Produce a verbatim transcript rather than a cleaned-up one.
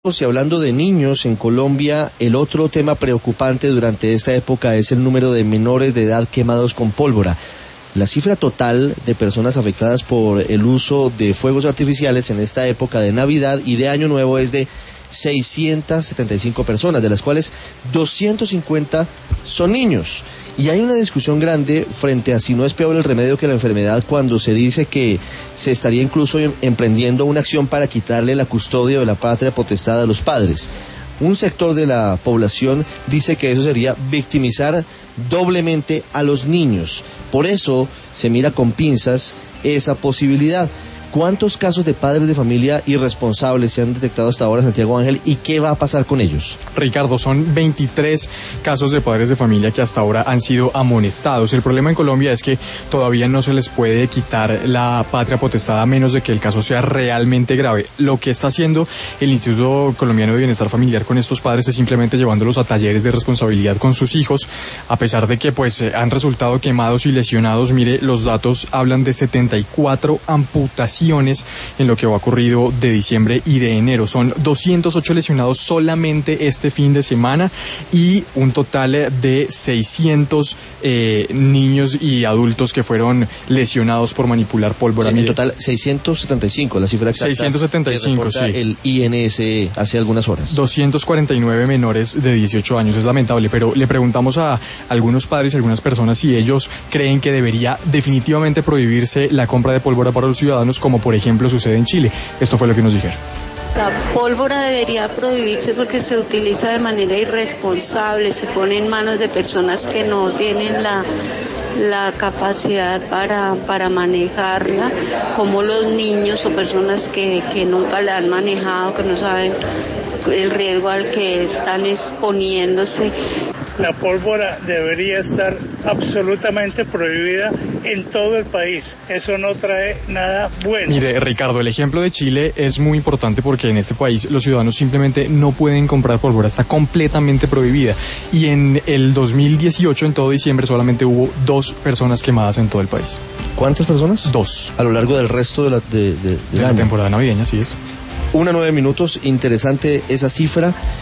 Y hablando de niños, en Colombia, el otro tema preocupante durante esta época es el número de menores de edad quemados con pólvora. La cifra total de personas afectadas por el uso de fuegos artificiales en esta época de Navidad y de Año Nuevo es de seiscientas setenta y cinco personas, de las cuales doscientos cincuenta son niños. Y hay una discusión grande frente a si no es peor el remedio que la enfermedad, cuando se dice que se estaría incluso emprendiendo una acción para quitarle la custodia de la patria potestad a los padres. Un sector de la población dice que eso sería victimizar doblemente a los niños. Por eso se mira con pinzas esa posibilidad. ¿Cuántos casos de padres de familia irresponsables se han detectado hasta ahora, Santiago Ángel, y qué va a pasar con ellos? Ricardo, son veintitrés casos de padres de familia que hasta ahora han sido amonestados. El problema en Colombia es que todavía no se les puede quitar la patria potestad a menos de que el caso sea realmente grave. Lo que está haciendo el Instituto Colombiano de Bienestar Familiar con estos padres es simplemente llevándolos a talleres de responsabilidad con sus hijos, a pesar de que pues han resultado quemados y lesionados. Mire, los datos hablan de setenta y cuatro amputaciones en lo que ha ocurrido de diciembre y de enero. Son doscientos ocho lesionados solamente este fin de semana y un total de seiscientos eh, niños y adultos que fueron lesionados por manipular pólvora. Sí, en total seiscientos setenta y cinco, la cifra exacta. seiscientos setenta y cinco, sí. El I N S E hace algunas horas. doscientos cuarenta y nueve menores de dieciocho años, es lamentable, pero le preguntamos a algunos padres y algunas personas si ellos creen que debería definitivamente prohibirse la compra de pólvora para los ciudadanos, como por ejemplo sucede en Chile. Esto fue lo que nos dijeron. La pólvora debería prohibirse porque se utiliza de manera irresponsable, se pone en manos de personas que no tienen la, la capacidad para, para manejarla, como los niños o personas que, que nunca la han manejado, que no saben el riesgo al que están exponiéndose. La pólvora debería estar absolutamente prohibida en todo el país. Eso no trae nada bueno. Mire, Ricardo, el ejemplo de Chile es muy importante porque en este país los ciudadanos simplemente no pueden comprar pólvora, está completamente prohibida. Y en el dos mil dieciocho, en todo diciembre, solamente hubo dos personas quemadas en todo el país. ¿Cuántas personas? Dos. A lo largo del resto de la, de, de, del de la año. temporada navideña, sí es. Una nueve minutos, interesante esa cifra.